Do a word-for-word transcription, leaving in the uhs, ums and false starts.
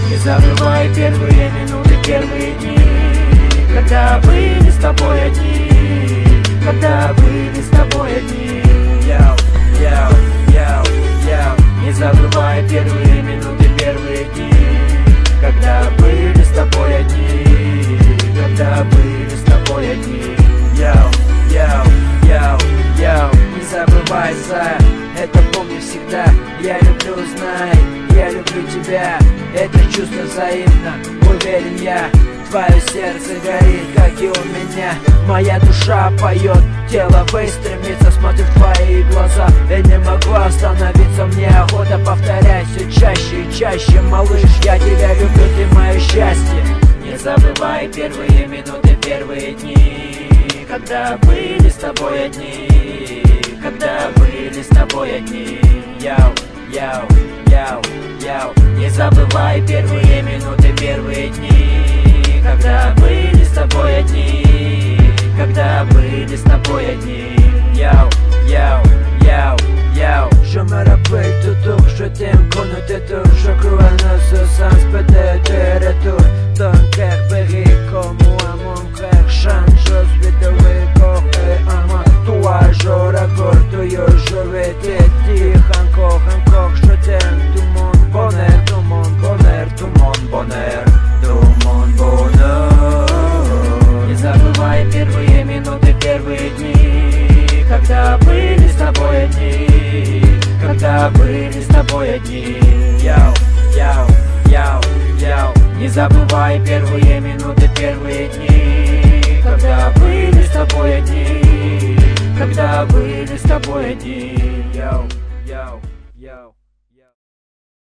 Не забывай первые минуты, первые дни, когда были с тобой одни, когда были с тобой одни. Яу, яу, яу, яу. Не забывай первые минуты, первые дни, когда были с тобой одни, когда были с тобой одни. Яу, яу, яу, яу. Не забывай, зая, это помни всегда. Я люблю, знай, я люблю тебя. Это чувство взаимно, уверен я. Твое сердце горит, как и у меня. Моя душа поет, тело выстремится. Смотрю в твои глаза, я не могу остановиться. Мне охота повторять все чаще и чаще. Малыш, я тебя люблю, ты мое счастье. Не забывай первые минуты, первые дни, когда были с тобой одни, когда были с тобой одни. Яу, яу, яу, яу. Не забывай первые минуты, первые дни, когда были с тобой одни, когда были с тобой одни. Яу, yaou, yaou, yaou. Je me rappelle toujours, je t'aime connoté toujours. Je crois en ce sens, peut-être de retour. Ton cœur brille comme moi, mon cœur change. Je suis de corps et en moi. Toi, je raccorde, je vais te dire encore, encore. Je t'aime, tout mon bonheur, tout mon bonheur, tout mon bonheur, tout mon bonheur. Не забывай первые минуты, первые дни, когда были с тобой одни, когда были с тобой одни. Яу, яу, яу, яу. Не забывай первые минуты, первые дни, когда были с тобой одни, когда были с тобой одни. Яу, яу, яу.